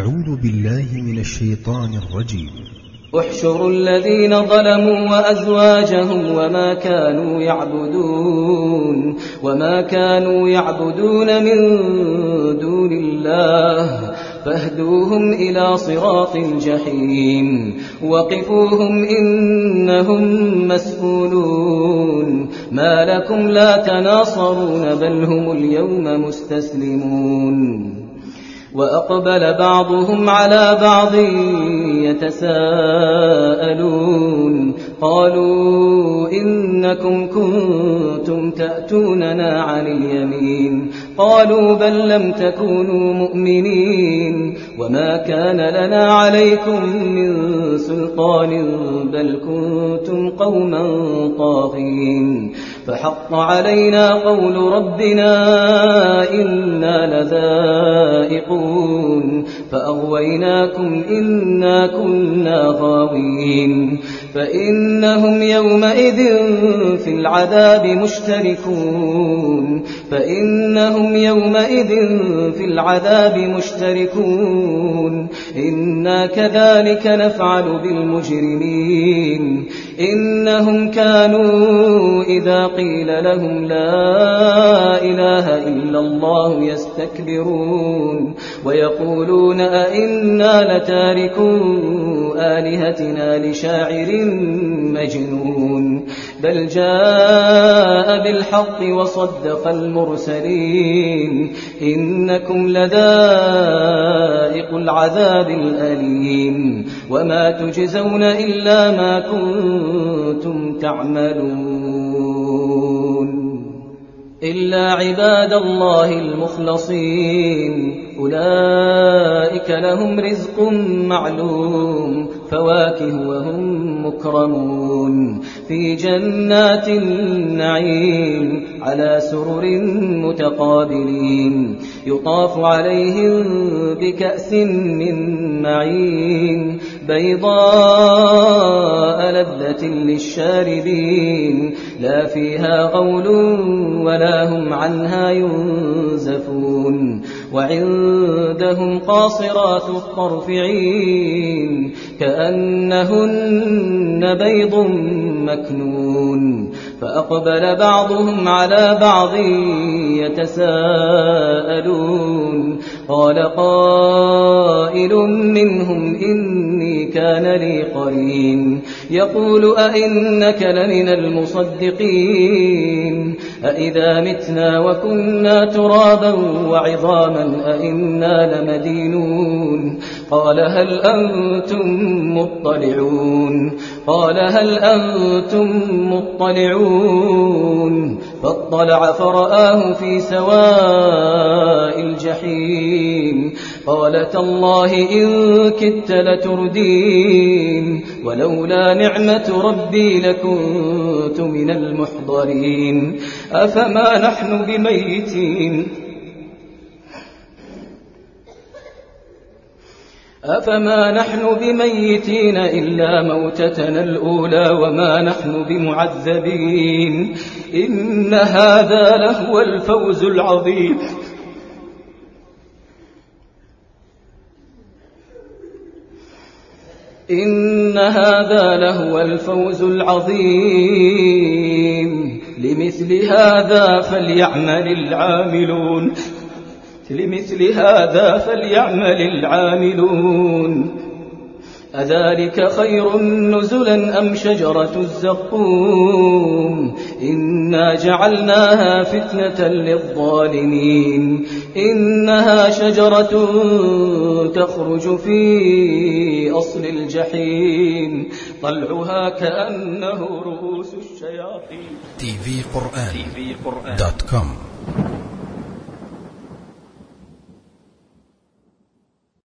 أعوذ بالله من الشيطان الرجيم. احشروا الذين ظلموا وأزواجهم وما كانوا يعبدون من دون الله فاهدوهم إلى صراط الجحيم وقفوهم إنهم مسؤولون ما لكم لا تناصرون بل هم اليوم مستسلمون. وأقبل بعضهم على بعض يتساءلون قالوا إنكم كنتم تأتوننا عن اليمين قالوا بل لم تكونوا مؤمنين وما كان لنا عليكم من سلطان بل كنتم قوما طاغين فحق علينا قول ربنا إنا لذائقون فأغويناكم إنا كنا غاوين فإنهم يومئذ في العذاب مشتركون إنا كذلك نفعل بالمجرمين إنهم كانوا إذا قيل لهم لا إله إلا الله يستكبرون ويقولون أئنا لتاركو آلهتنا لشاعر مجنون بل جاء بالحق وصدق المرسلين إنكم لذائق العذاب الأليم وما تجزون إلا ما كنتم تعملون إلا عباد الله المخلصين أولئك لهم رزق معلوم فواكه وهم مكرمون في جنات النعيم على سرر متقابلين يطاف عليهم بكأس من معين بيضاء لذة للشاربين لا فيها غول ولا هم عنها ينزفون وعندهم قاصرات الطرف عين كأنهن بيض مكنون فأقبل بعضهم على بعض يتساءلون قال قائل منهم إني كان لي قرين يقول أئنك لمن المصدقين أئذا متنا وكنا ترابا وعظاما أئنا لمدينون قال هل أنتم مطلعون فاطلع فرآه في سواء الجحيم قال تالله إن كدت لتردين ولولا نعمة ربي لكنت من المحضرين أفما نحن بميتين إلا موتتنا الأولى وما نحن بمعذبين إن هذا لهو الفوز العظيم لمثل هذا فليعمل العاملون أذلك خير نزلا أم شجرة الزقوم إنا جعلناها فتنة للظالمين إنها شجرة تخرج في أصل الجحيم طلعها كأنه رؤوس الشياطين. tvquran.com